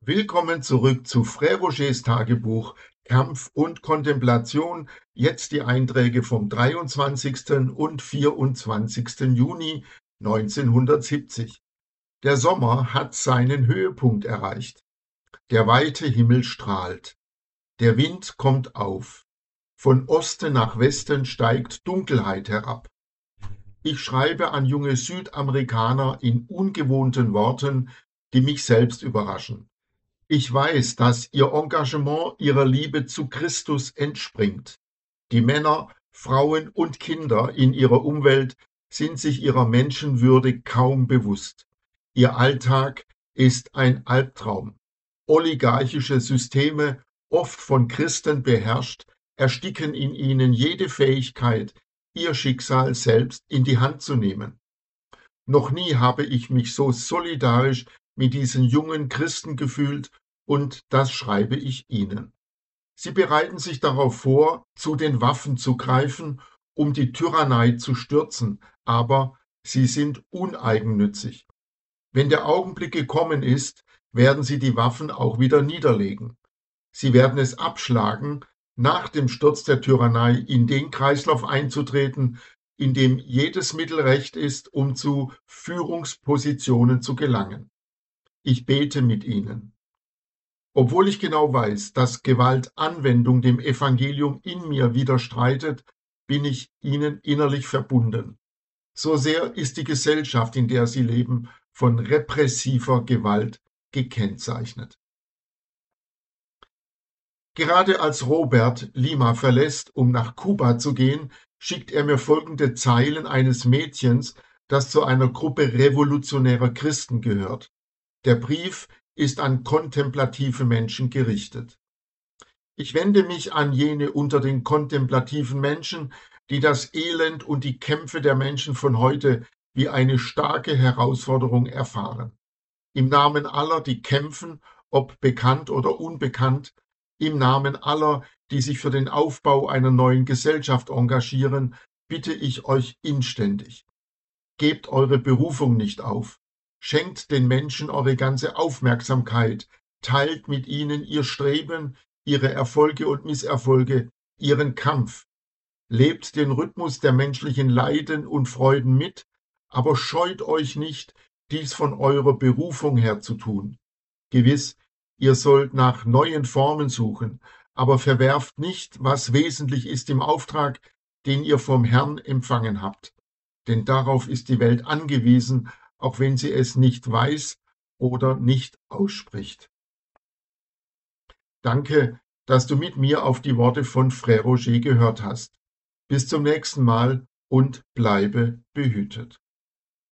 Willkommen zurück zu Frère Rogers Tagebuch Kampf und Kontemplation. Jetzt die Einträge vom 23. und 24. Juni 1970. Der Sommer hat seinen Höhepunkt erreicht. Der weite Himmel strahlt. Der Wind kommt auf. Von Osten nach Westen steigt Dunkelheit herab. Ich schreibe an junge Südamerikaner in ungewohnten Worten, die mich selbst überraschen. Ich weiß, dass Ihr Engagement Ihrer Liebe zu Christus entspringt. Die Männer, Frauen und Kinder in Ihrer Umwelt sind sich ihrer Menschenwürde kaum bewusst. Ihr Alltag ist ein Albtraum. Oligarchische Systeme, oft von Christen beherrscht, ersticken in ihnen jede Fähigkeit, ihr Schicksal selbst in die Hand zu nehmen. Noch nie habe ich mich so solidarisch mit diesen jungen Christen gefühlt, und das schreibe ich Ihnen. Sie bereiten sich darauf vor, zu den Waffen zu greifen, um die Tyrannei zu stürzen, aber sie sind uneigennützig. Wenn der Augenblick gekommen ist, werden sie die Waffen auch wieder niederlegen. Sie werden es abschlagen, nach dem Sturz der Tyrannei in den Kreislauf einzutreten, in dem jedes Mittel recht ist, um zu Führungspositionen zu gelangen. Ich bete mit Ihnen. Obwohl ich genau weiß, dass Gewaltanwendung dem Evangelium in mir widerstreitet, bin ich Ihnen innerlich verbunden. So sehr ist die Gesellschaft, in der Sie leben, von repressiver Gewalt gekennzeichnet. Gerade als Robert Lima verlässt, um nach Kuba zu gehen, schickt er mir folgende Zeilen eines Mädchens, das zu einer Gruppe revolutionärer Christen gehört. Der Brief ist an kontemplative Menschen gerichtet. Ich wende mich an jene unter den kontemplativen Menschen, die das Elend und die Kämpfe der Menschen von heute wie eine starke Herausforderung erfahren. Im Namen aller, die kämpfen, ob bekannt oder unbekannt, im Namen aller, die sich für den Aufbau einer neuen Gesellschaft engagieren, bitte ich euch inständig: Gebt eure Berufung nicht auf. Schenkt den Menschen eure ganze Aufmerksamkeit. Teilt mit ihnen ihr Streben, ihre Erfolge und Misserfolge, ihren Kampf. Lebt den Rhythmus der menschlichen Leiden und Freuden mit, aber scheut euch nicht, dies von eurer Berufung her zu tun. Gewiss, ihr sollt nach neuen Formen suchen, aber verwerft nicht, was wesentlich ist im Auftrag, den ihr vom Herrn empfangen habt. Denn darauf ist die Welt angewiesen, auch wenn sie es nicht weiß oder nicht ausspricht. Danke, dass du mit mir auf die Worte von Frère Roger gehört hast. Bis zum nächsten Mal und bleibe behütet.